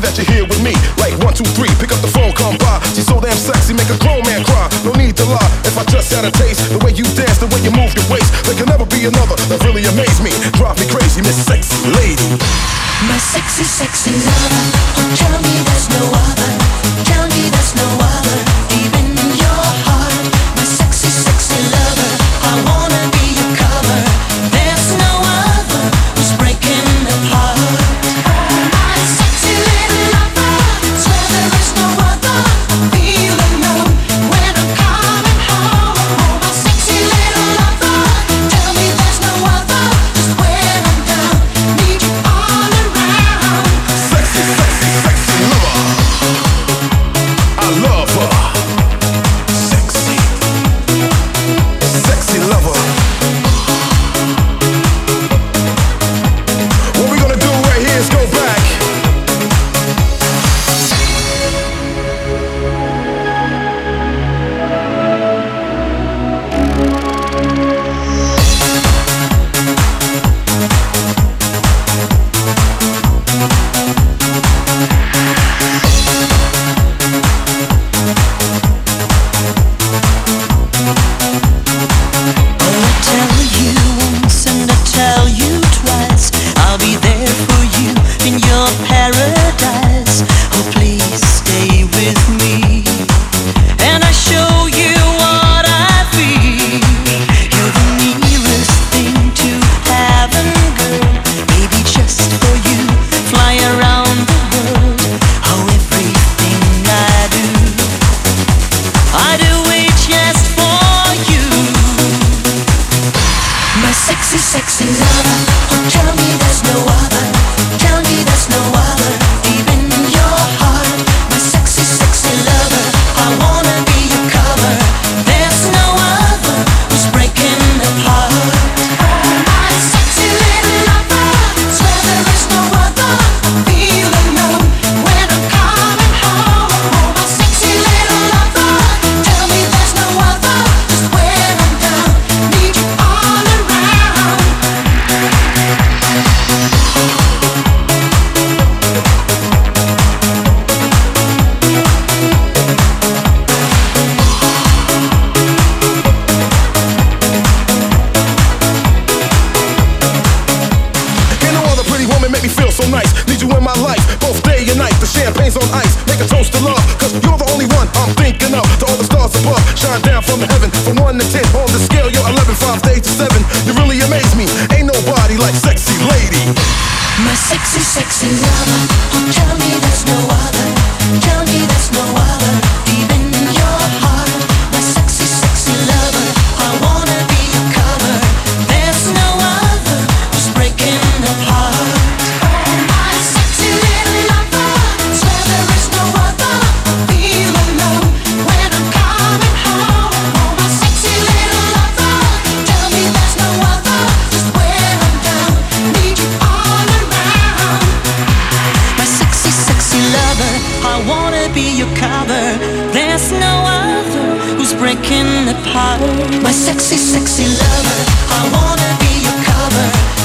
that you're here with me. Like 1, 2, 3, pick up the phone, come by. She's so damn sexy, make a grown man cry. No need to lie, if I just had a taste, the way you dance, the way you move your waist, there can never be another that really amaze me. Drive me crazy, Miss Sexy Lady. My sexy, sexy lover. Oh, tell me there's no other. Tell me there's no other. Deep in your heart, my sexy, sexy lover. I wanna be your cover. There's no other who's breaking the heart. My sexy little lover. Swear there is no other. I feel alone when I'm coming home. Oh, my sexy little lover. Tell me there's no other. Just when I'm down, need you all around. Sexy, sexy, sexy lover. I love her. Sexy, sexy lover. What we gonna do right here is go back. Sexy lover, oh tell me there's no other. Tell me there's no other. Deep in your heart, my sexy, sexy lover. I wanna be your cover. There's no other who's breaking the heart. My sexy little lover. Swear there is no other. I feel alone when I'm coming home. Oh, my sexy little lover. Tell me there's no other. Just when I'm down, need you all around. Ain't no other pretty woman make me feel so nice. Need you in my life, both day and night. The champagne's on ice, make a toast to love. Cause you're the only one I'm thinking of. To all the stars above, shine down from heaven. From 1 to 10, on the scale, you're 11, 5 days to 7. You really amaze me, ain't nobody like Sexy Lady. My sexy, sexy lover. Oh, tell me there's no other. Tell me there's no other. Deep in your heart, my sexy, sexy lover. I wanna be your cover. There's no other who's breaking the heart. My sexy little lover. Swear there is no other. I feel alone when I'm coming home. Oh, my sexy little lover. Tell me there's no other. Just when I'm down, need you all around. My sexy, sexy lover, I wanna be your cover. There's no other who's breaking apart. My sexy, sexy lover, I wanna be your cover.